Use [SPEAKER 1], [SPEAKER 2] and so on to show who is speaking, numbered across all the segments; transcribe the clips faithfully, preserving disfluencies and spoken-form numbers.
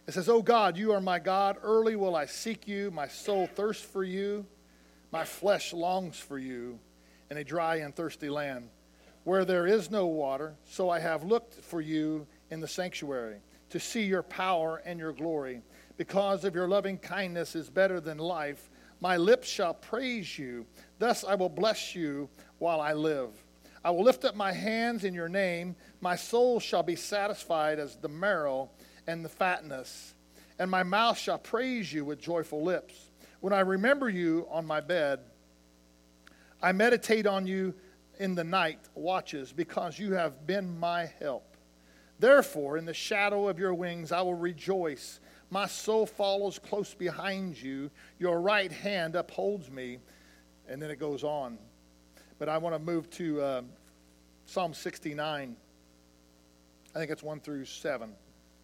[SPEAKER 1] It says, "O God, you are my God. Early will I seek you. My soul thirsts for you. My flesh longs for you in a dry and thirsty land, where there is no water. So I have looked for you in the sanctuary, to see your power and your glory. Because of your loving kindness is better than life. My lips shall praise you. Thus I will bless you while I live. I will lift up my hands in your name. My soul shall be satisfied as the marrow and the fatness, and my mouth shall praise you with joyful lips. When I remember you on my bed, I meditate on you in the night watches, because you have been my help. Therefore, in the shadow of your wings I will rejoice. My soul follows close behind you. Your right hand upholds me." And then it goes on. But I want to move to uh, Psalm sixty-nine. I think it's one through seven.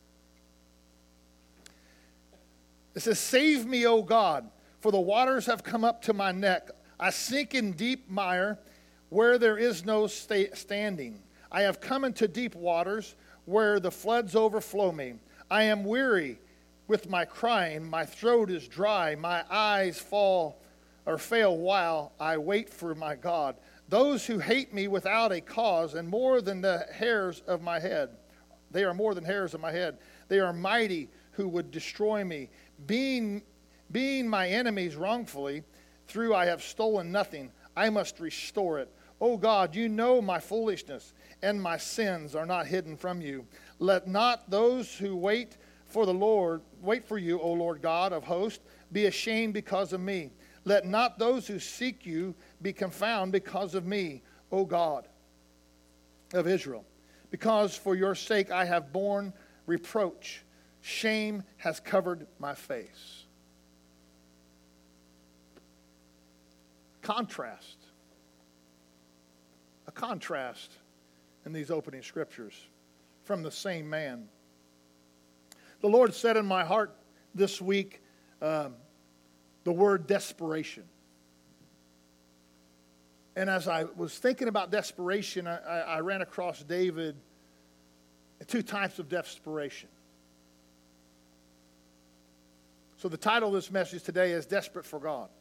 [SPEAKER 1] It says, "Save me, O God, for the waters have come up to my neck. I sink in deep mire where there is no sta- standing. I have come into deep waters where the floods overflow me. I am weary with my crying. My throat is dry. My eyes fall or fail while I wait for my God. Those who hate me without a cause, and more than the hairs of my head. They are more than hairs of my head. They are mighty who would destroy me. Being, being my enemies wrongfully, through I have stolen nothing. I must restore it. O God, you know my foolishness, and my sins are not hidden from you. Let not those who wait for the Lord, wait for you, O Lord God of hosts, be ashamed because of me. Let not those who seek you be confounded because of me, O God of Israel. Because for your sake I have borne reproach. Shame has covered my face." Contrast. A contrast in these opening scriptures from the same man. The Lord said in my heart this week um, the word desperation. And as I was thinking about desperation, I, I, I ran across David, two types of desperation. So the title of this message today is Desperate for God.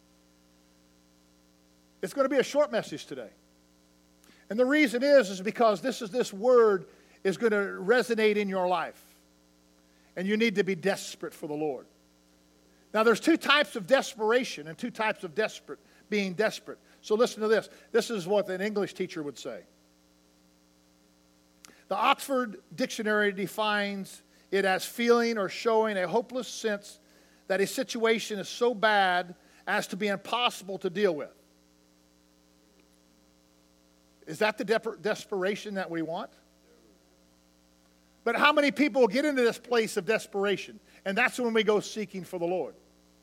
[SPEAKER 1] It's going to be a short message today. And the reason is, is because this is this word is going to resonate in your life. And you need to be desperate for the Lord. Now there's two types of desperation and two types of desperate, being desperate. So listen to this. This is what an English teacher would say. The Oxford Dictionary defines it as feeling or showing a hopeless sense that a situation is so bad as to be impossible to deal with. Is that the de- desperation that we want? But how many people get into this place of desperation? And that's when we go seeking for the Lord.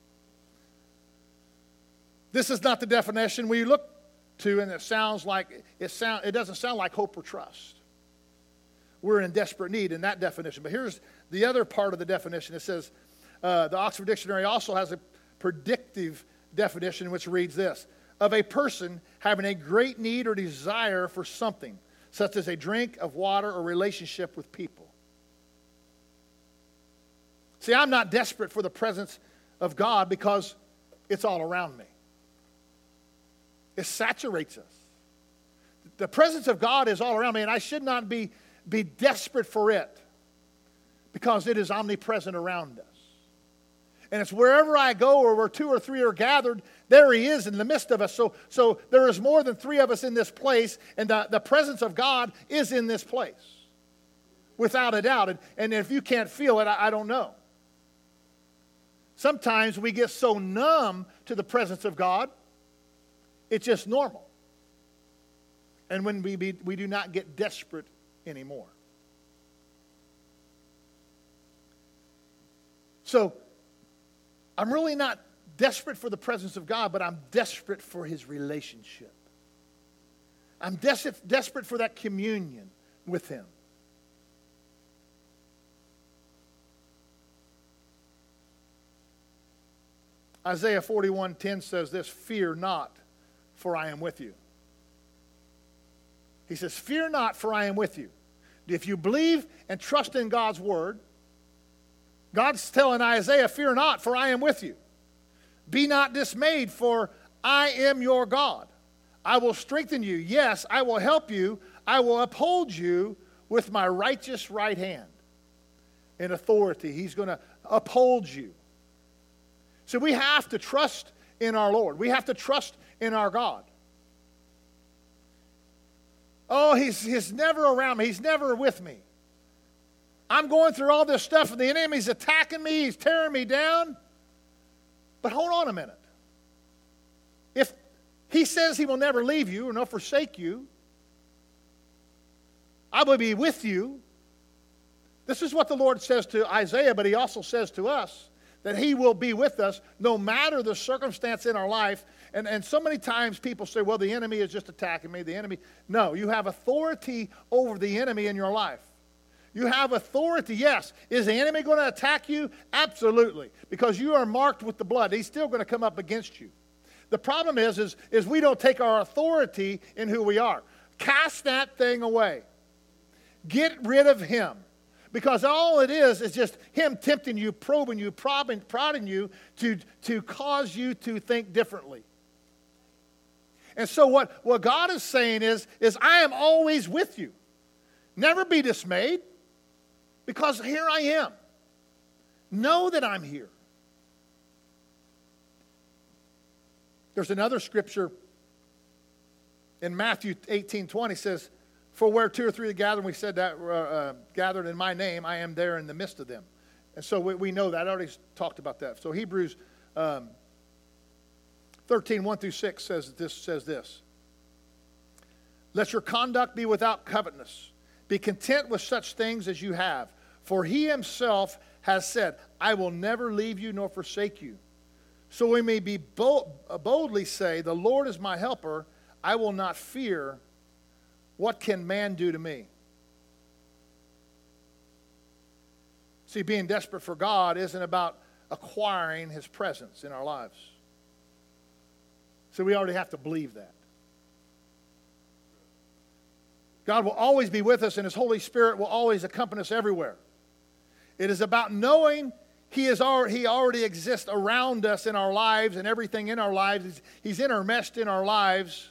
[SPEAKER 1] This is not the definition we look to, and it sounds like it sound it doesn't sound like hope or trust. We're in desperate need in that definition. But here's the other part of the definition. It says, uh, the Oxford Dictionary also has a predictive definition which reads this: of a person having a great need or desire for something, such as a drink of water or relationship with people. See, I'm not desperate for the presence of God because it's all around me. It saturates us. The presence of God is all around me, and I should not be, be desperate for it because it is omnipresent around us. And it's wherever I go or where two or three are gathered, there He is in the midst of us. So, so there is more than three of us in this place, and the, the presence of God is in this place. Without a doubt. And, and if you can't feel it, I, I don't know. Sometimes we get so numb to the presence of God, it's just normal. And when we, be, we do not get desperate anymore. So, I'm really not desperate for the presence of God, but I'm desperate for His relationship. I'm des- desperate for that communion with Him. Isaiah forty-one ten says this: "Fear not, for I am with you." He says, "Fear not, for I am with you." If you believe and trust in God's word, God's telling Isaiah, fear not, for I am with you. Be not dismayed, for I am your God. I will strengthen you. Yes, I will help you. I will uphold you with my righteous right hand. In authority, he's going to uphold you. So we have to trust in our Lord. We have to trust in our God. Oh, he's, he's never around me. He's never with me. I'm going through all this stuff and the enemy's attacking me. He's tearing me down. But hold on a minute. If he says he will never leave you or not forsake you, I will be with you. This is what the Lord says to Isaiah, but he also says to us that he will be with us no matter the circumstance in our life. And, and so many times people say, well, the enemy is just attacking me. The enemy. No, you have authority over the enemy in your life. You have authority, yes. Is the enemy going to attack you? Absolutely. Because you are marked with the blood. He's still going to come up against you. The problem is, is, is we don't take our authority in who we are. Cast that thing away. Get rid of him. Because all it is is just him tempting you, probing you, prodding, prodding you to, to cause you to think differently. And so what, what God is saying is, is I am always with you. Never be dismayed, because here I am. Know that I'm here. There's another scripture in Matthew eighteen twenty says, for where two or three are gathered, we said that, uh, uh, gathered in my name, I am there in the midst of them. And so we, we know that. I already talked about that. So Hebrews um, thirteen, one through six says this, says this. Let your conduct be without covetousness. Be content with such things as you have. For he himself has said, I will never leave you nor forsake you. So we may be bold, boldly say, the Lord is my helper. I will not fear. What can man do to me? See, being desperate for God isn't about acquiring his presence in our lives. So we already have to believe that. God will always be with us, and his Holy Spirit will always accompany us everywhere. It is about knowing he, is already, he already exists around us in our lives and everything in our lives. He's, he's intermeshed in our lives.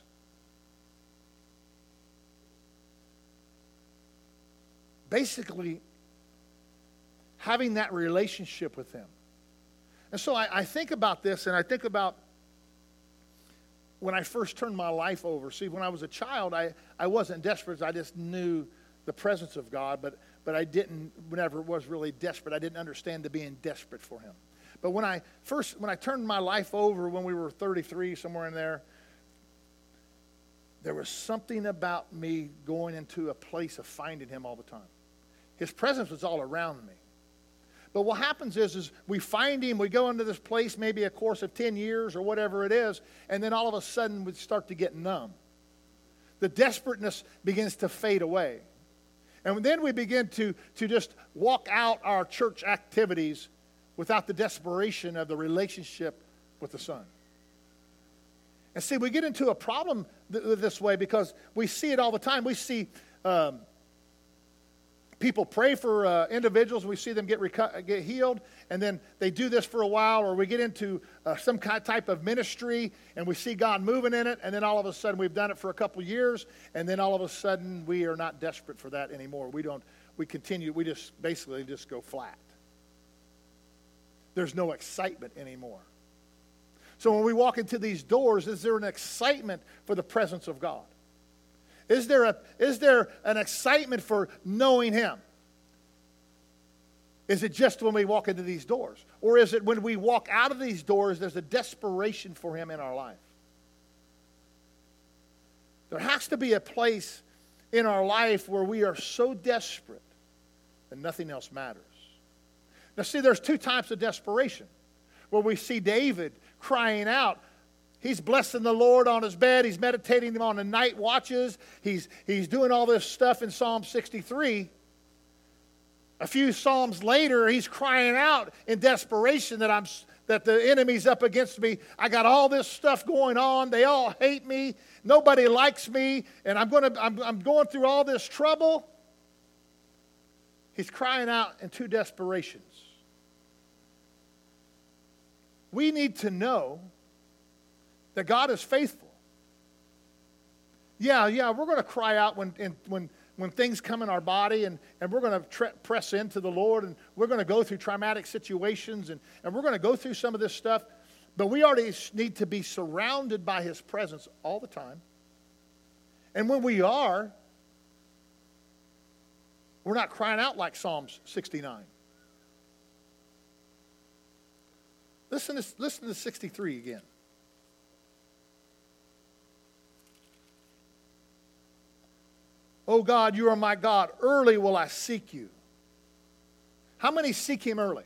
[SPEAKER 1] Basically, having that relationship with him. And so I, I think about this, and I think about when I first turned my life over. See, when I was a child, I, I wasn't desperate. I just knew the presence of God, but, but I didn't, whenever was really desperate, I didn't understand the being desperate for him. But when I first, when I turned my life over when we were thirty-three, somewhere in there, there was something about me going into a place of finding him all the time. His presence was all around me. But what happens is, is we find him, we go into this place, maybe a course of ten years or whatever it is, and then all of a sudden we start to get numb. The desperateness begins to fade away. And then we begin to, to just walk out our church activities without the desperation of the relationship with the Son. And see, we get into a problem th- this way because we see it all the time. We see um, people pray for uh, individuals. We see them get reco- get healed, and then they do this for a while, or we get into uh, some kind of type of ministry, and we see God moving in it, and then all of a sudden we've done it for a couple years, and then all of a sudden we are not desperate for that anymore. We don't. We continue. We just basically just go flat. There's no excitement anymore. So when we walk into these doors, is there an excitement for the presence of God? Is there a, is there an excitement for knowing him? Is it just when we walk into these doors? Or is it when we walk out of these doors, there's a desperation for him in our life? There has to be a place in our life where we are so desperate that nothing else matters. Now see, there's two types of desperation. Where we see David crying out. He's blessing the Lord on his bed. He's meditating on the night watches. He's, he's doing all this stuff in Psalm sixty-three. A few Psalms later, he's crying out in desperation that I'm that the enemy's up against me. I got all this stuff going on. They all hate me. Nobody likes me. And I'm going to I'm, I'm going through all this trouble. He's crying out in two desperations. we need to know that God is faithful. Yeah, yeah, we're going to cry out when, in, when, when things come in our body, and, and we're going to tre- press into the Lord, and we're going to go through traumatic situations, and, and we're going to go through some of this stuff. But we already need to be surrounded by His presence all the time. And when we are, we're not crying out like Psalms sixty-nine. Listen to, listen to sixty-three again. Oh God, you are my God. Early will I seek you. How many seek Him early?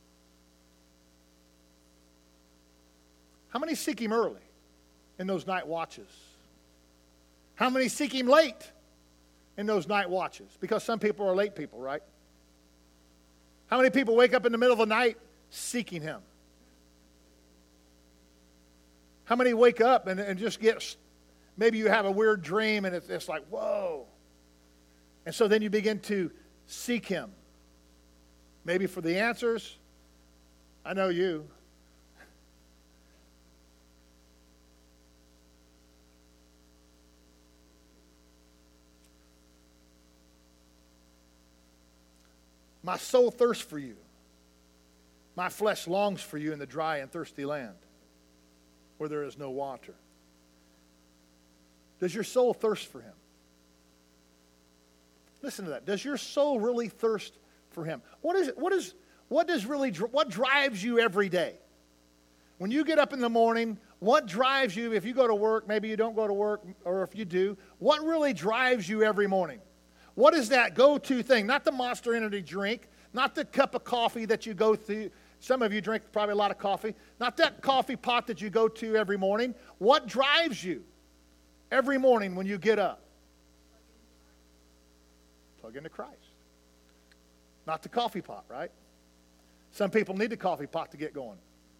[SPEAKER 1] How many seek Him early in those night watches? How many seek Him late in those night watches? Because some people are late people, right? How many people wake up in the middle of the night seeking Him? How many wake up and, and just get, maybe you have a weird dream and it's, it's like, whoa. And so then you begin to seek Him. Maybe for the answers. I know you. My soul thirsts for you. My flesh longs for you in the dry and thirsty land where there is no water. Does your soul thirst for Him? Listen to that. Does your soul really thirst for Him? What is it? What is what does really what drives you every day? When you get up in the morning, what drives you? If you go to work, maybe you don't go to work, or if you do, what really drives you every morning? What is that go-to thing? Not the Monster Energy drink, not the cup of coffee that you go through. Some of you drink probably a lot of coffee. Not that coffee pot that you go to every morning. What drives you every morning when you get up? Plug into Christ. Not the coffee pot, right? Some people need the coffee pot to get going.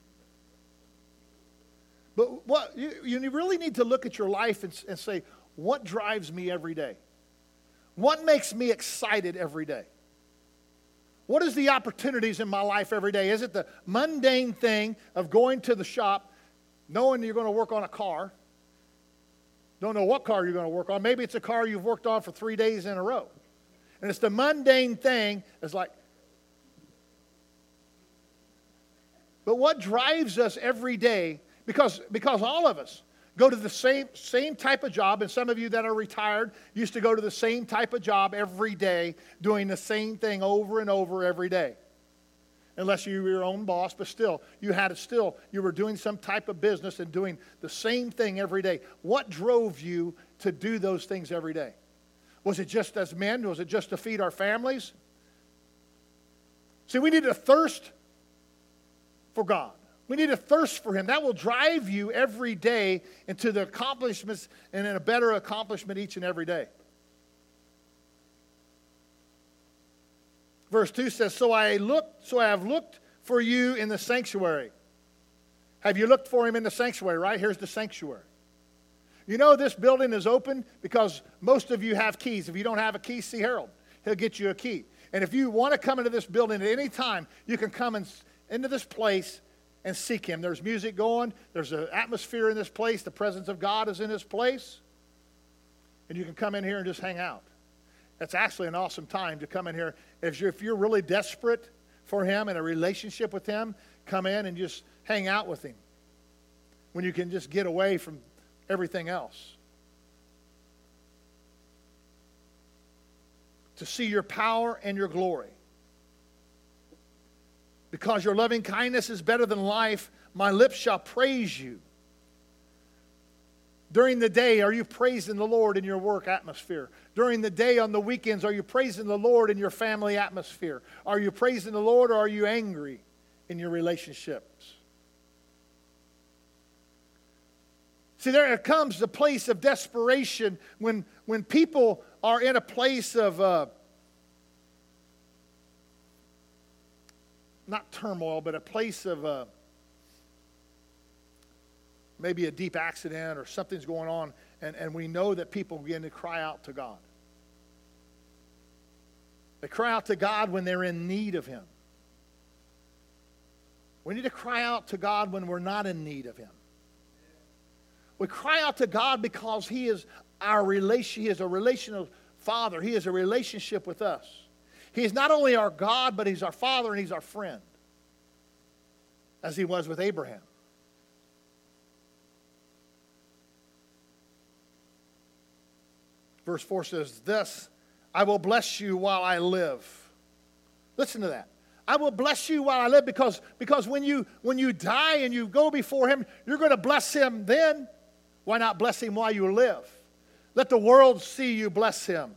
[SPEAKER 1] But what you, you really need to look at your life and, and say, what drives me every day? What makes me excited every day? What is the opportunities in my life every day? Is it the mundane thing of going to the shop, knowing you're going to work on a car? Don't know what car you're going to work on. Maybe it's a car you've worked on for three days in a row. And it's the mundane thing. It's like, but what drives us every day, because, because all of us go to the same, same type of job, and some of you that are retired used to go to the same type of job every day, doing the same thing over and over every day. Unless you were your own boss, but still, you had it still, you were doing some type of business and doing the same thing every day. What drove you to do those things every day? Was it just as men? Was it just to feed our families? See, we need a thirst for God. We need a thirst for Him. That will drive you every day into the accomplishments and in a better accomplishment each and every day. Verse two says, So I looked, so I have looked for you in the sanctuary. Have you looked for Him in the sanctuary, right? Here's the sanctuary. You know this building is open because most of you have keys. If you don't have a key, see Harold. He'll get you a key. And if you want to come into this building at any time, you can come in, into this place and seek Him. There's music going. There's an atmosphere in this place. The presence of God is in this place. And you can come in here and just hang out. That's actually an awesome time to come in here. If you're, if you're really desperate for Him and a relationship with Him, come in and just hang out with Him. When you can just get away from everything else. To see your power and your glory. Because your loving kindness is better than life, my lips shall praise you. During the day, are you praising the Lord in your work atmosphere? During the day, on the weekends, are you praising the Lord in your family atmosphere? Are you praising the Lord, or are you angry in your relationships? See, there comes the place of desperation when, when people are in a place of, uh, not turmoil, but a place of uh, maybe a deep accident or something's going on, and, and we know that people begin to cry out to God. They cry out to God when they're in need of Him. We need to cry out to God when we're not in need of Him. We cry out to God because He is our relation. He is a relational Father. He is a relationship with us. He is not only our God, but He's our Father and He's our friend, as He was with Abraham. Verse four says, "Thus I will bless you while I live." Listen to that. I will bless you while I live, because, because when you when you die and you go before Him, you're going to bless Him then. Why not bless Him while you live? Let the world see you bless Him.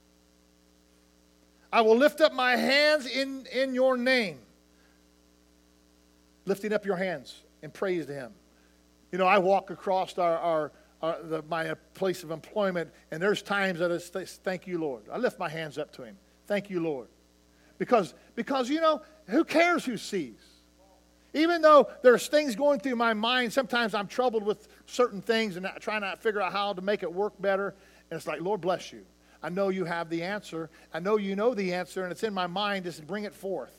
[SPEAKER 1] I will lift up my hands in, in your name. Lifting up your hands in praise to Him. You know, I walk across our, our, our the, my place of employment, and there's times that I say, thank you, Lord. I lift my hands up to Him. Thank you, Lord. Because, because, you know, who cares who sees? Even though there's things going through my mind, sometimes I'm troubled with certain things and trying to figure out how to make it work better. And it's like, Lord, bless you. I know you have the answer. I know you know the answer, and it's in my mind. Just bring it forth.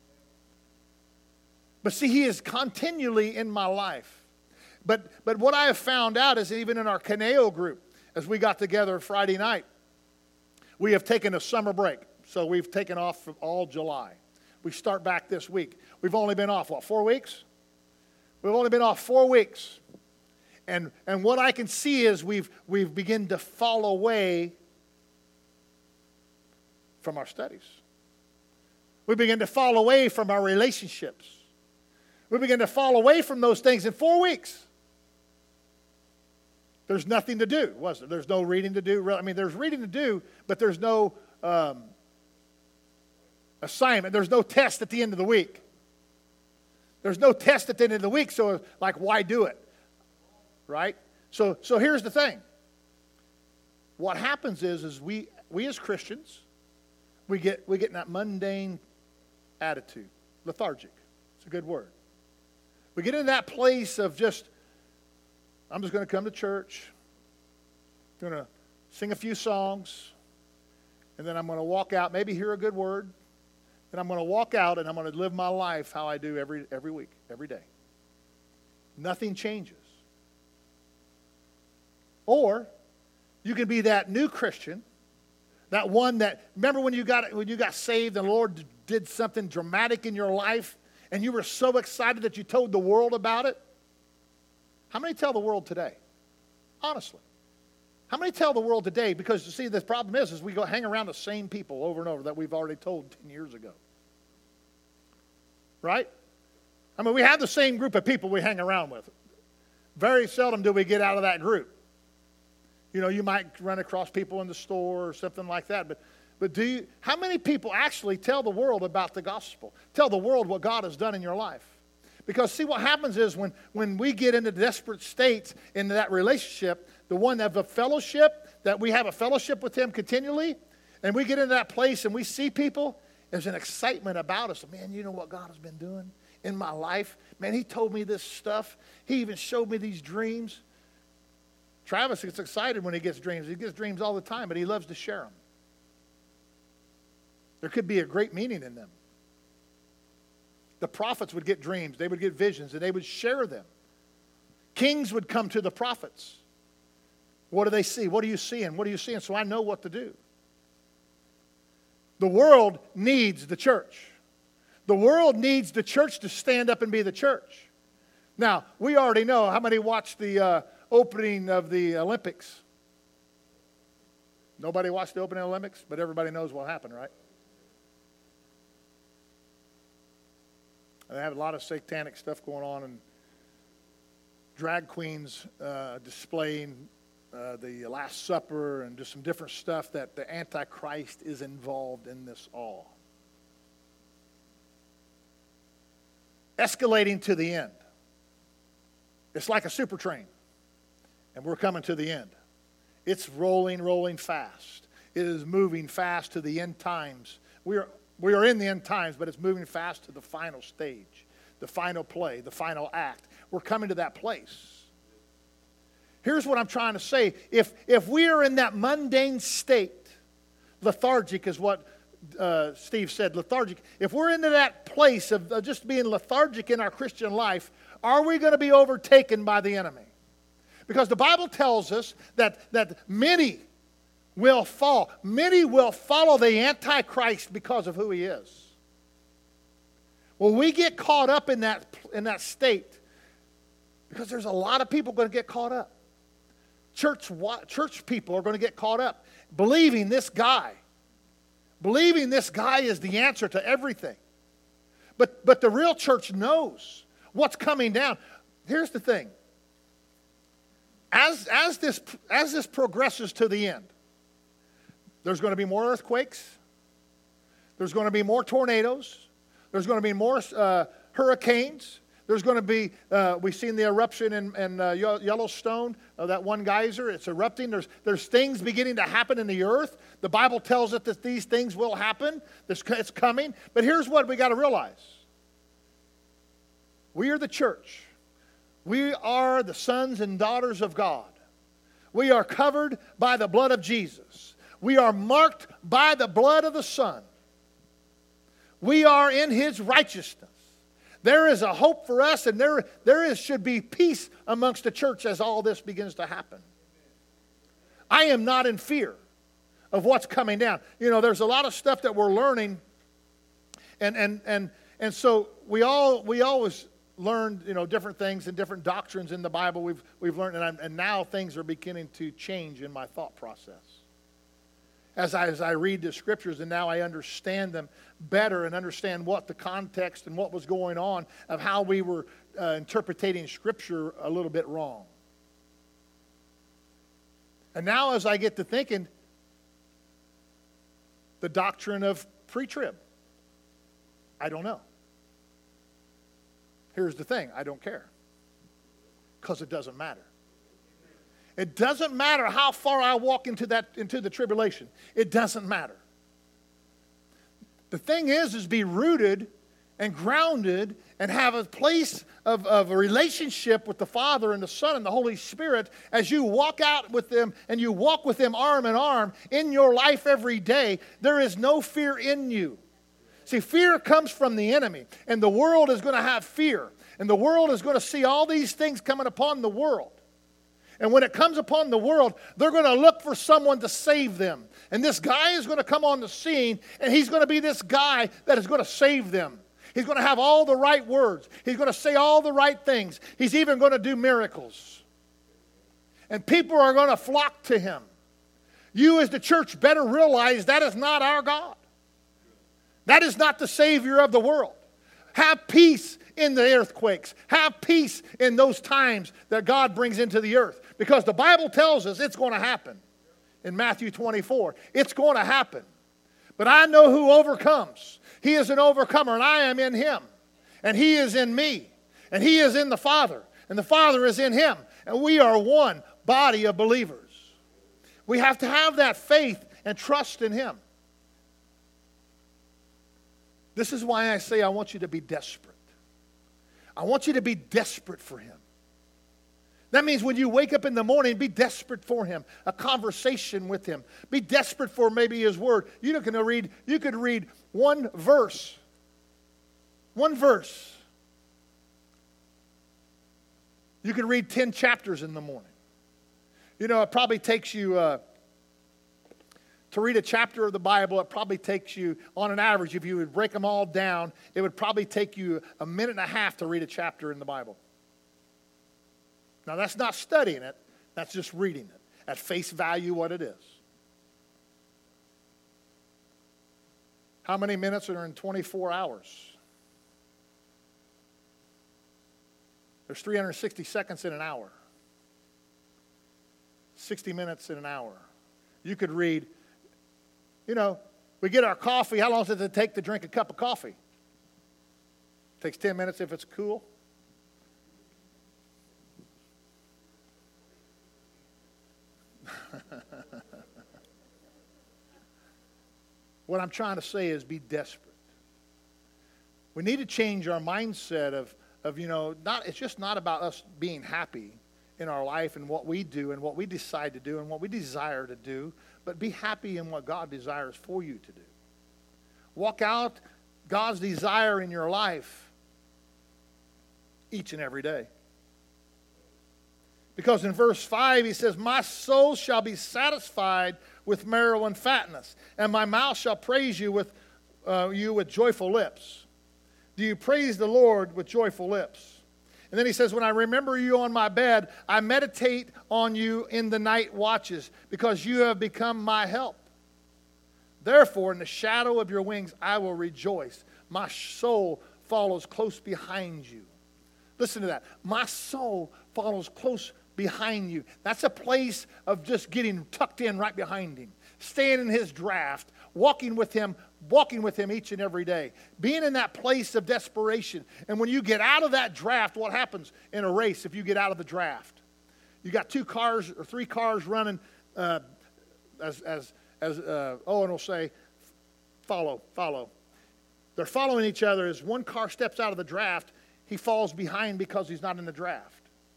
[SPEAKER 1] But see, He is continually in my life. But, but what I have found out is even in our Caneo group, as we got together Friday night, we have taken a summer break. So we've taken off from all July. We start back this week. We've only been off, what, four weeks? We've only been off four weeks. And, and what I can see is we've, we've begun to fall away from our studies. We begin to fall away from our relationships. We begin to fall away from those things in four weeks. There's nothing to do, was there? There's no reading to do. I mean, there's reading to do, but there's no um, assignment. There's no test at the end of the week. There's no test at the end of the week, so like, why do it? Right? So, so here's the thing. What happens is, is we, we as Christians, we get, we get in that mundane attitude, lethargic. It's a good word. We get in that place of just, I'm just going to come to church, going to sing a few songs, and then I'm going to walk out, maybe hear a good word, and I'm going to walk out and I'm going to live my life how I do every, every week, every day. Nothing changes. Or you can be that new Christian, that one that, remember when you got when you got saved and the Lord did something dramatic in your life and you were so excited that you told the world about it? How many tell the world today? Honestly. How many tell the world today? Because you see, the problem is, is we go hang around the same people over and over that we've already told ten years ago. Right? I mean, we have the same group of people we hang around with. Very seldom do we get out of that group. You know, you might run across people in the store or something like that, but but do you, how many people actually tell the world about the gospel? Tell the world what God has done in your life? Because see, what happens is when, when we get into desperate states in that relationship, the one of a fellowship, that we have a fellowship with Him continually, and we get into that place and we see people, there's an excitement about us. Man, you know what God has been doing in my life? Man, He told me this stuff. He even showed me these dreams. Travis gets excited when he gets dreams. He gets dreams all the time, but he loves to share them. There could be a great meaning in them. The prophets would get dreams. They would get visions, and they would share them. Kings would come to the prophets. What do they see? What are you seeing? What are you seeing? So I know what to do. The world needs the church. The world needs the church to stand up and be the church. Now, we already know. How many watched the uh, opening of the Olympics? Nobody watched the opening of the Olympics, but everybody knows what happened, right? They have a lot of satanic stuff going on, and drag queens uh, displaying uh, the Last Supper and just some different stuff that the Antichrist is involved in this all. Escalating to the end. It's like a super train, and we're coming to the end. It's rolling, rolling fast. It is moving fast to the end times. We are We are in the end times, but it's moving fast to the final stage, the final play, the final act. We're coming to that place. Here's what I'm trying to say. If, if we are in that mundane state, lethargic is what uh, Steve said, lethargic. If we're into that place of, of just being lethargic in our Christian life, are we going to be overtaken by the enemy? Because the Bible tells us that, that many will fall. Many will follow the Antichrist because of who he is. Well, we get caught up in that, in that state because there's a lot of people going to get caught up. Church, church people are going to get caught up believing this guy. Believing this guy is the answer to everything. But, but the real church knows what's coming down. Here's the thing. As, as, this, as this progresses to the end, there's going to be more earthquakes. There's going to be more tornadoes. There's going to be more uh, hurricanes. There's going to be, uh, we've seen the eruption in, in uh, Yellowstone, uh, that one geyser. It's erupting. There's, there's things beginning to happen in the earth. The Bible tells us that these things will happen. This, it's coming. But here's what we got to realize. We are the church. We are the sons and daughters of God. We are covered by the blood of Jesus. We are marked by the blood of the Son. We are in His righteousness. There is a hope for us, and there, there is, should be peace amongst the church as all this begins to happen. I am not in fear of what's coming down. You know, there's a lot of stuff that we're learning, and and and and so we all we always learned, you know, different things and different doctrines in the Bible. We've we've learned, and, I'm, and now things are beginning to change in my thought process. As I, as I read the scriptures, and now I understand them better and understand what the context and what was going on of how we were uh, interpreting scripture a little bit wrong. And now as I get to thinking, the doctrine of pre-trib, I don't know. Here's the thing, I don't care. Because it doesn't matter. It doesn't matter how far I walk into that into the tribulation. It doesn't matter. The thing is, is be rooted and grounded and have a place of, of a relationship with the Father and the Son and the Holy Spirit as you walk out with them and you walk with them arm in arm in your life every day. There is no fear in you. See, fear comes from the enemy, and the world is going to have fear, and the world is going to see all these things coming upon the world. And when it comes upon the world, they're going to look for someone to save them. And this guy is going to come on the scene, and he's going to be this guy that is going to save them. He's going to have all the right words. He's going to say all the right things. He's even going to do miracles. And people are going to flock to him. You as the church better realize that is not our God. That is not the Savior of the world. Have peace in the earthquakes. Have peace in those times that God brings into the earth. Because the Bible tells us it's going to happen. In Matthew twenty-four, it's going to happen. But I know who overcomes. He is an overcomer, and I am in him. And he is in me. And he is in the Father. And the Father is in him. And we are one body of believers. We have to have that faith and trust in him. This is why I say I want you to be desperate. I want you to be desperate for him. That means when you wake up in the morning, be desperate for him. A conversation with him. Be desperate for maybe his word. You can read, you could read one verse. One verse. You could read ten chapters in the morning. You know, it probably takes you... Uh, To read a chapter of the Bible, it probably takes you, on an average, if you would break them all down, it would probably take you a minute and a half to read a chapter in the Bible. Now, that's not studying it. That's just reading it at face value what it is. How many minutes are in twenty-four hours? There's three hundred sixty seconds in an hour. sixty minutes in an hour. You could read... You know, we get our coffee. How long does it take to drink a cup of coffee? It takes ten minutes if it's cool. What I'm trying to say is be desperate. We need to change our mindset of, of you know, not it's just not about us being happy in our life and what we do and what we decide to do and what we desire to do, but be happy in what God desires for you to do. Walk out God's desire in your life each and every day. Because in verse five he says, my soul shall be satisfied with marrow and fatness, and my mouth shall praise you with uh, you with joyful lips. Do you praise the Lord with joyful lips? And then he says, when I remember you on my bed, I meditate on you in the night watches, because you have become my help. Therefore, in the shadow of your wings, I will rejoice. My soul follows close behind you. Listen to that. My soul follows close behind you. That's a place of just getting tucked in right behind him. Staying in his draft, walking with him, walking with him each and every day. Being in that place of desperation. And when you get out of that draft, what happens in a race if you get out of the draft? You got two cars or three cars running, uh, as, as, as uh, Owen will say, follow, follow. They're following each other. As one car steps out of the draft, he falls behind because he's not in the draft.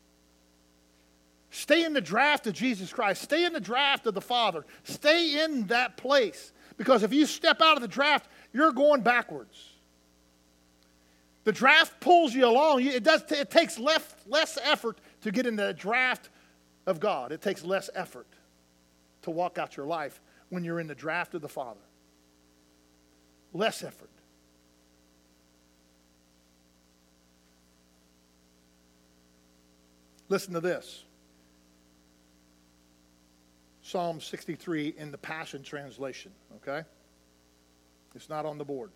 [SPEAKER 1] Stay in the draft of Jesus Christ. Stay in the draft of the Father. Stay in that place. Because if you step out of the draft, you're going backwards. The draft pulls you along. It, does, it takes less, less effort to get in the draft of God. It takes less effort to walk out your life when you're in the draft of the Father. Less effort. Listen to this. Psalm sixty-three in the Passion Translation, okay? It's not on the board.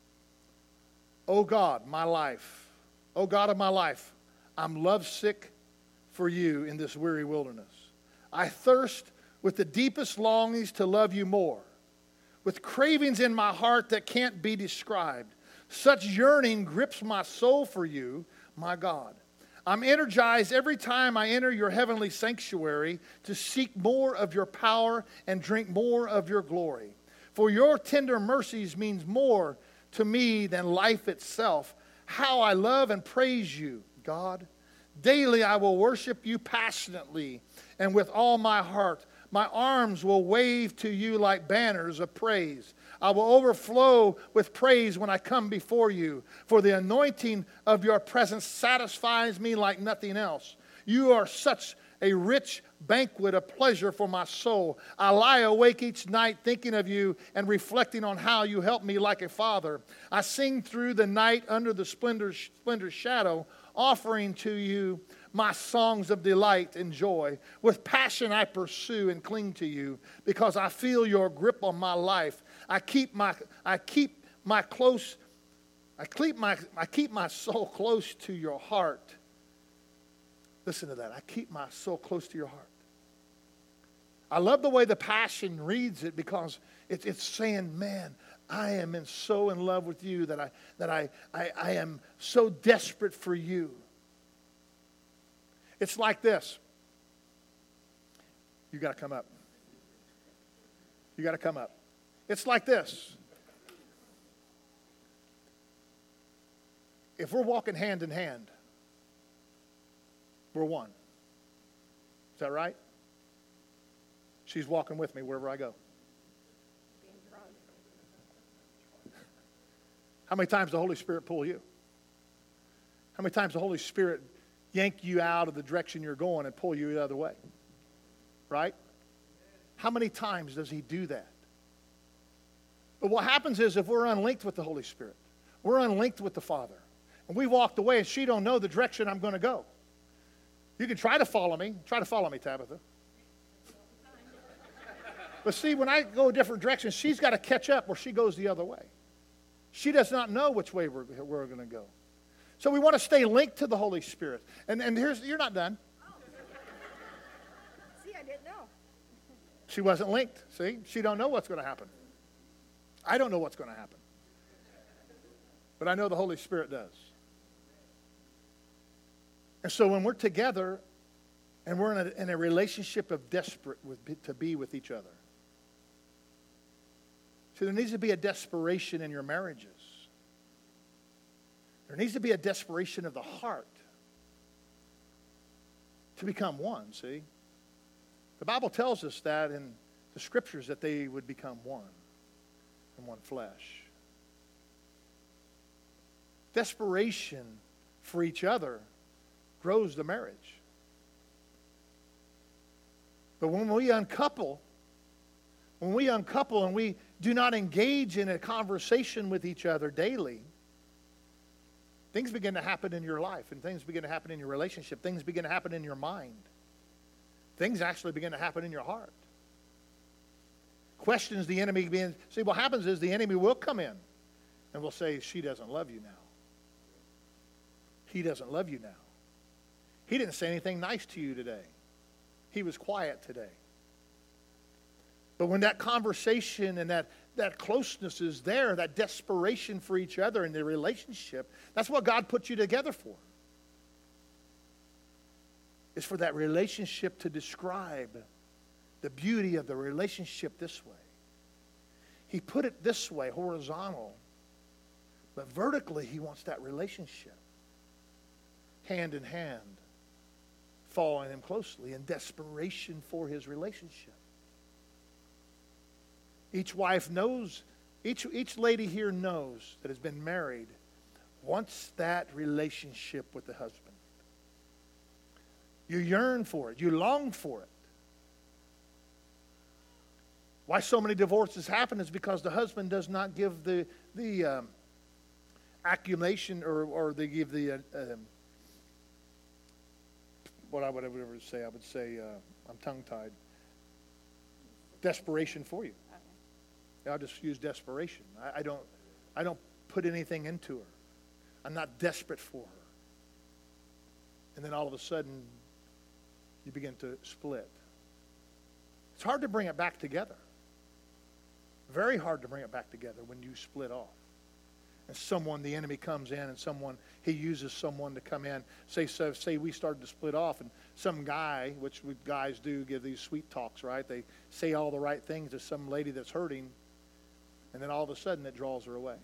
[SPEAKER 1] O God, my life, O God of my life, I'm lovesick for you in this weary wilderness. I thirst with the deepest longings to love you more, with cravings in my heart that can't be described. Such yearning grips my soul for you, my God. I'm energized every time I enter your heavenly sanctuary to seek more of your power and drink more of your glory. For your tender mercies means more to me than life itself. How I love and praise you, God. Daily I will worship you passionately and with all my heart. My arms will wave to you like banners of praise. I will overflow with praise when I come before you, for the anointing of your presence satisfies me like nothing else. You are such a rich banquet of pleasure for my soul. I lie awake each night thinking of you and reflecting on how you help me like a father. I sing through the night under the splendor, splendor shadow, offering to you my songs of delight and joy. With passion I pursue and cling to you because I feel your grip on my life. I keep my I keep my close I keep my I keep my soul close to your heart. Listen to that. I keep my soul close to your heart. I love the way the Passion reads it because it, it's saying, man, I am in so in love with you that I that I, I I am so desperate for you. It's like this. You got to come up. You got to come up. It's like this. If we're walking hand in hand, we're one. Is that right? She's walking with me wherever I go. How many times the Holy Spirit pull you? How many times the Holy Spirit yank you out of the direction you're going and pull you the other way? Right? How many times does he do that? But what happens is if we're unlinked with the Holy Spirit, we're unlinked with the Father, and we walked away and she don't know the direction I'm going to go. You can try to follow me. Try to follow me, Tabitha. But see, when I go a different direction, she's got to catch up where she goes the other way. She does not know which way we're, we're going to go. So we want to stay linked to the Holy Spirit. And, and here's, you're not done.
[SPEAKER 2] Oh. See, I didn't know.
[SPEAKER 1] She wasn't linked. See, she don't know what's going to happen. I don't know what's going to happen. But I know the Holy Spirit does. And so when we're together and we're in a, in a relationship of desperate with, to be with each other. See, there needs to be a desperation in your marriages. There needs to be a desperation of the heart to become one, see? The Bible tells us that in the Scriptures that they would become one in one flesh. Desperation for each other grows the marriage. But when we uncouple, when we uncouple and we do not engage in a conversation with each other daily, things begin to happen in your life, and things begin to happen in your relationship. Things begin to happen in your mind. Things actually begin to happen in your heart. Questions the enemy begins. See, what happens is the enemy will come in and will say, she doesn't love you now. He doesn't love you now. He didn't say anything nice to you today. He was quiet today. But when that conversation and that, that closeness is there, that desperation for each other in the relationship, that's what God put you together for. It's for that relationship to describe the beauty of the relationship this way. He put it this way, horizontal. But vertically, he wants that relationship. Hand in hand, following him closely in desperation for his relationship. Each wife knows, each, each lady here knows that has been married wants that relationship with the husband. You yearn for it. You long for it. Why so many divorces happen is because the husband does not give the, the um, accumulation or, or they give the... Uh, um, what I would ever say, I would say, uh, I'm tongue-tied. Desperation for you. I'll just use desperation. I, I don't, I don't put anything into her. I'm not desperate for her. And then all of a sudden, you begin to split. It's hard to bring it back together. Very hard to bring it back together when you split off. And someone, the enemy comes in, and someone, he uses someone to come in. Say, so, say we started to split off, and some guy, which we guys do, give these sweet talks, right? They say all the right things to some lady that's hurting, and then all of a sudden it draws her away.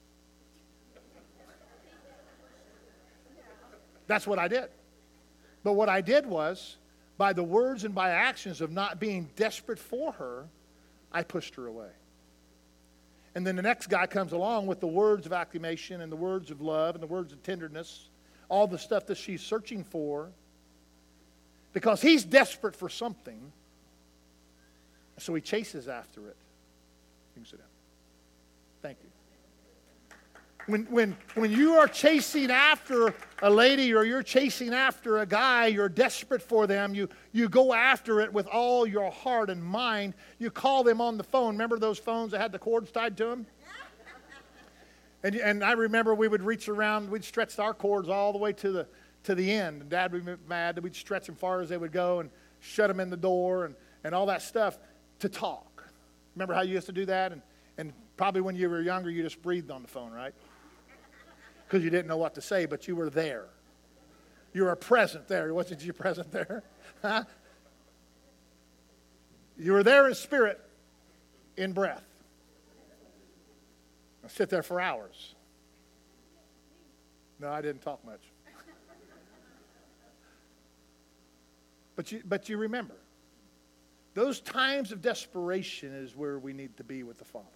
[SPEAKER 1] That's what I did. But what I did was, by the words and by actions of not being desperate for her, I pushed her away. And then the next guy comes along with the words of acclamation and the words of love and the words of tenderness, all the stuff that she's searching for, because he's desperate for something. So he chases after it. You can sit down. Thank you. When, when, when you are chasing after a lady or you're chasing after a guy, you're desperate for them. You, you go after it with all your heart and mind. You call them on the phone. Remember those phones that had the cords tied to them? And, and I remember we would reach around, we'd stretch our cords all the way to the, to the end. And Dad would be mad that we'd stretch them far as they would go and shut them in the door and, and all that stuff to talk. Remember how you used to do that? And, and probably when you were younger, you just breathed on the phone, right? Because you didn't know what to say, but you were there. You were present there. Wasn't you present there? Huh? You were there in spirit, in breath. I sit there for hours. No, I didn't talk much. But you, but you remember, those times of desperation is where we need to be with the Father.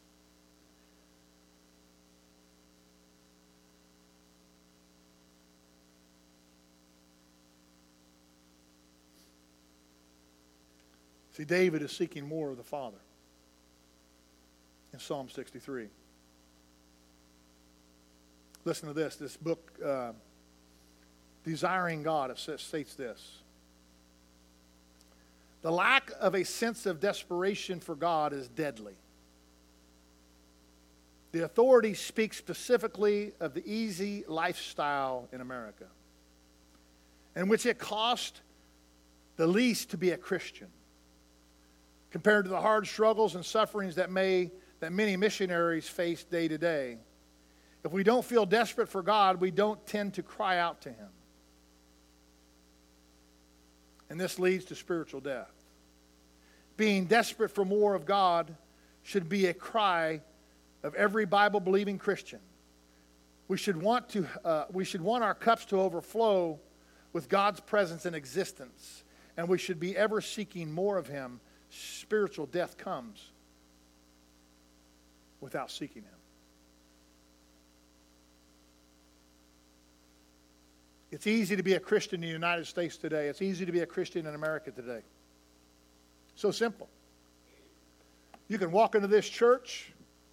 [SPEAKER 1] See, David is seeking more of the Father in Psalm sixty-three. Listen to this. This book, uh, Desiring God, it says, states this. The lack of a sense of desperation for God is deadly. The authority speaks specifically of the easy lifestyle in America, in which it cost the least to be a Christian, compared to the hard struggles and sufferings that may that many missionaries face day to day. If we don't feel desperate for God, we don't tend to cry out to Him. And this leads to spiritual death. Being desperate for more of God should be a cry of every Bible-believing Christian. We should want to uh, we should want our cups to overflow with God's presence and existence, and we should be ever seeking more of Him. Spiritual death comes without seeking Him. It's easy to be a Christian in the United States today. It's easy to be a Christian in America today. So simple. You can walk into this church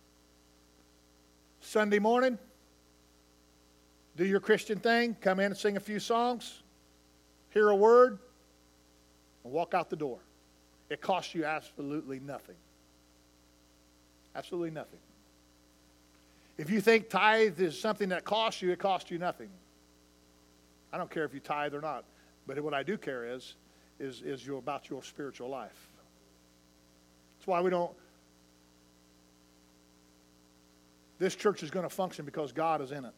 [SPEAKER 1] Sunday morning, do your Christian thing, come in and sing a few songs, hear a word, and walk out the door. It costs you absolutely nothing. Absolutely nothing. If you think tithe is something that costs you, it costs you nothing. I don't care if you tithe or not. But what I do care is, is, is you about your spiritual life. That's why we don't. This church is going to function because God is in it.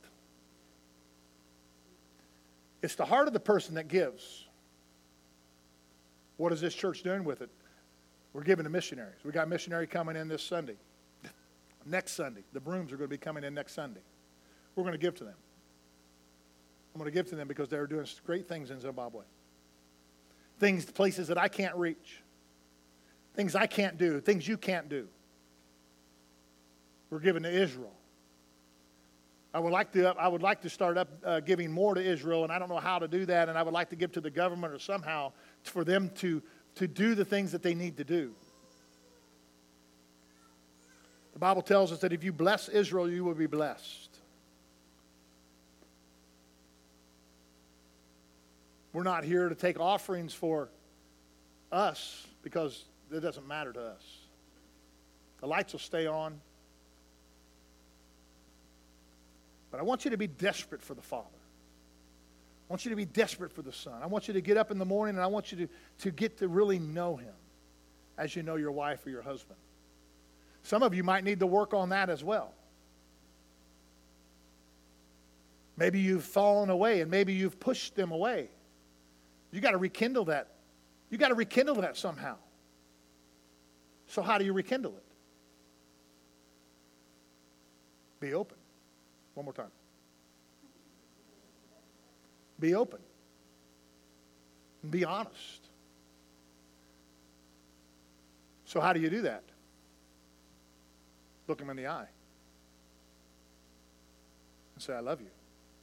[SPEAKER 1] It's the heart of the person that gives. What is this church doing with it? We're giving to missionaries. We got a missionary coming in this Sunday. Next Sunday. The brooms are going to be coming in next Sunday. We're going to give to them. I'm going to give to them because they're doing great things in Zimbabwe. Things, places that I can't reach. Things I can't do. Things you can't do. We're giving to Israel. I would like to, I would like to start up uh, giving more to Israel, and I don't know how to do that, and I would like to give to the government or somehow for them to, to do the things that they need to do. The Bible tells us that if you bless Israel, you will be blessed. We're not here to take offerings for us because it doesn't matter to us. The lights will stay on. But I want you to be desperate for the Father. I want you to be desperate for the Son. I want you to get up in the morning and I want you to, to get to really know Him as you know your wife or your husband. Some of you might need to work on that as well. Maybe you've fallen away and maybe you've pushed them away. You got to rekindle that. You got to rekindle that somehow. So how do you rekindle it? Be open. One more time. Be open. And be honest. So how do you do that? Look them in the eye. And say, I love you.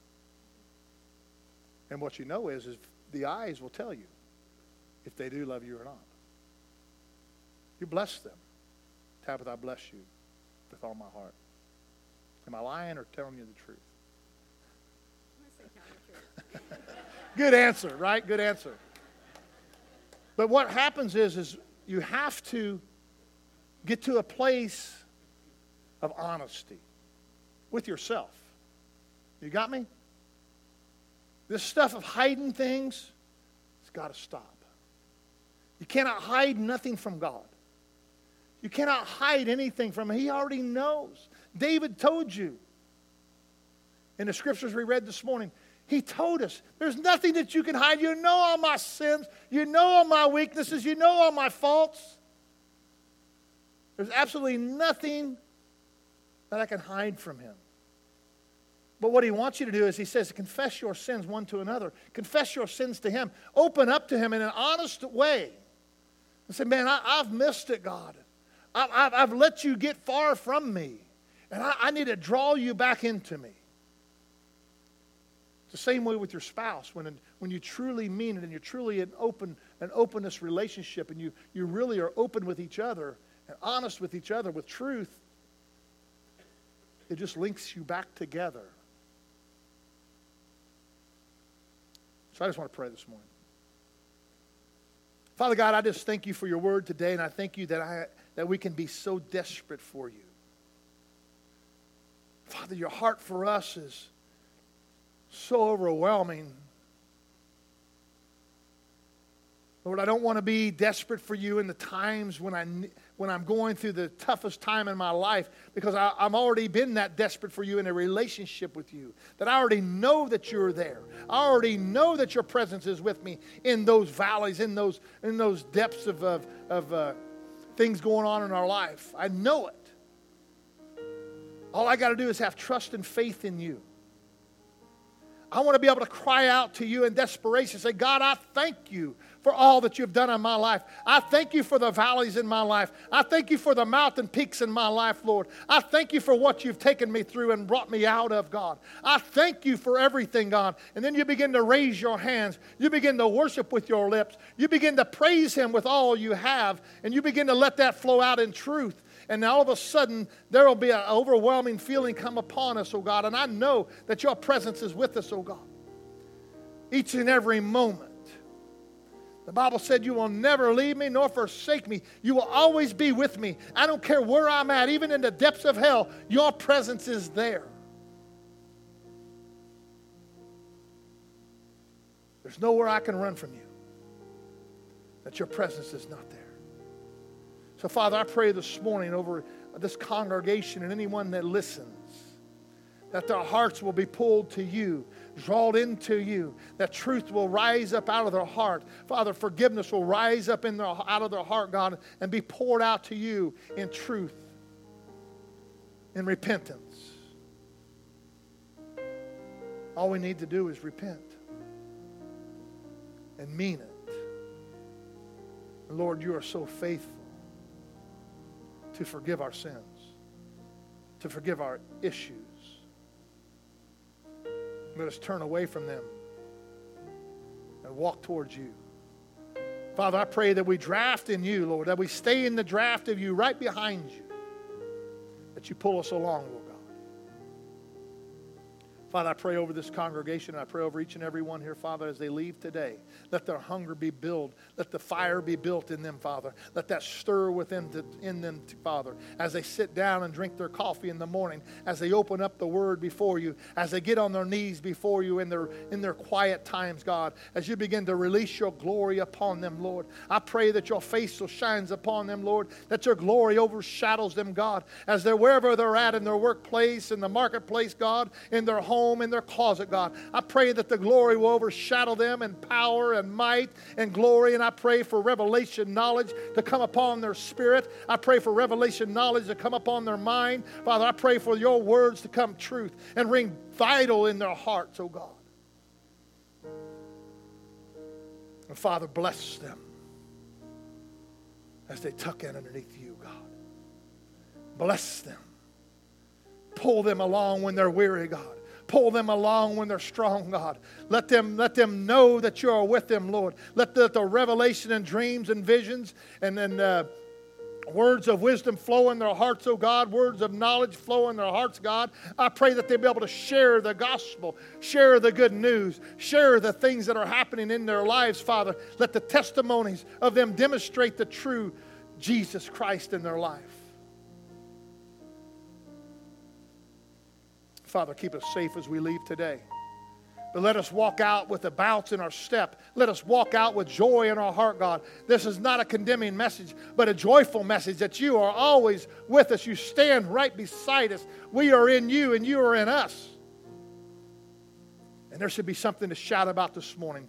[SPEAKER 1] And what you know is, is the eyes will tell you if they do love you or not. You bless them. Tabitha, I bless you with all my heart. Am I lying or telling you the truth?
[SPEAKER 2] I'm going to say telling the truth.
[SPEAKER 1] Good answer, right? Good answer. But what happens is, is you have to get to a place of honesty with yourself. You got me? This stuff of hiding things, it's got to stop. You cannot hide nothing from God. You cannot hide anything from Him. He already knows. David told you in the scriptures we read this morning. He told us, there's nothing that you can hide. You know all my sins. You know all my weaknesses. You know all my faults. There's absolutely nothing that I can hide from Him. But what He wants you to do is He says, confess your sins one to another. Confess your sins to Him. Open up to Him in an honest way. And say, man, I, I've missed it, God. I, I've, I've let you get far from me. And I, I need to draw you back into me. It's the same way with your spouse. When, when you truly mean it and you're truly an open, an openness relationship and you, you really are open with each other and honest with each other with truth, it just links you back together. So I just want to pray this morning. Father God, I just thank you for your word today, and I thank you that I that we can be so desperate for you. Father, your heart for us is so overwhelming. Lord, I don't want to be desperate for you in the times when, I, when I'm going through the toughest time in my life, because I, I've already been that desperate for you in a relationship with you, that I already know that you're there. I already know that your presence is with me in those valleys, in those, in those depths of, of, of uh, things going on in our life. I know it. All I got to do is have trust and faith in you. I want to be able to cry out to you in desperation, say, God, I thank you for all that you've done in my life. I thank you for the valleys in my life. I thank you for the mountain peaks in my life, Lord. I thank you for what you've taken me through and brought me out of, God. I thank you for everything, God. And then you begin to raise your hands. You begin to worship with your lips. You begin to praise him with all you have. And you begin to let that flow out in truth. And all of a sudden, there will be an overwhelming feeling come upon us, oh God. And I know that your presence is with us, oh God. Each and every moment. The Bible said you will never leave me nor forsake me. You will always be with me. I don't care where I'm at, even in the depths of hell, your presence is there. There's nowhere I can run from you that your presence is not there. So, Father, I pray this morning over this congregation and anyone that listens, that their hearts will be pulled to you, drawn into you, that truth will rise up out of their heart. Father, forgiveness will rise up in their, out of their heart, God, and be poured out to you in truth, in repentance. All we need to do is repent and mean it. And Lord, you are so faithful to forgive our sins, to forgive our issues. Let us turn away from them and walk towards you. Father, I pray that we draft in you, Lord, that we stay in the draft of you right behind you, that you pull us along, Lord God. Father, I pray over this congregation, and I pray over each and every one here, Father, as they leave today. Let their hunger be built. Let the fire be built in them, Father. Let that stir within to, in them, Father, as they sit down and drink their coffee in the morning, as they open up the Word before you, as they get on their knees before you in their, in their quiet times, God, as you begin to release your glory upon them, Lord. I pray that your face will shine upon them, Lord, that your glory overshadows them, God, as they're wherever they're at, in their workplace, in the marketplace, God, in their home, in their closet, God. I pray that the glory will overshadow them in power and might and glory, and I pray for revelation knowledge to come upon their spirit. I pray for revelation knowledge to come upon their mind. Father, I pray for your words to come truth and ring vital in their hearts, oh God. And Father, bless them as they tuck in underneath you, God. Bless them. Pull them along when they're weary, God. Pull them along when they're strong, God. Let them, let them know that you are with them, Lord. Let the, the revelation and dreams and visions and then uh, words of wisdom flow in their hearts, oh God. Words of knowledge flow in their hearts, God. I pray that they'll be able to share the gospel, share the good news, share the things that are happening in their lives, Father. Let the testimonies of them demonstrate the true Jesus Christ in their life. Father, keep us safe as we leave today. But let us walk out with a bounce in our step. Let us walk out with joy in our heart, God. This is not a condemning message, but a joyful message that you are always with us. You stand right beside us. We are in you and you are in us. And there should be something to shout about this morning.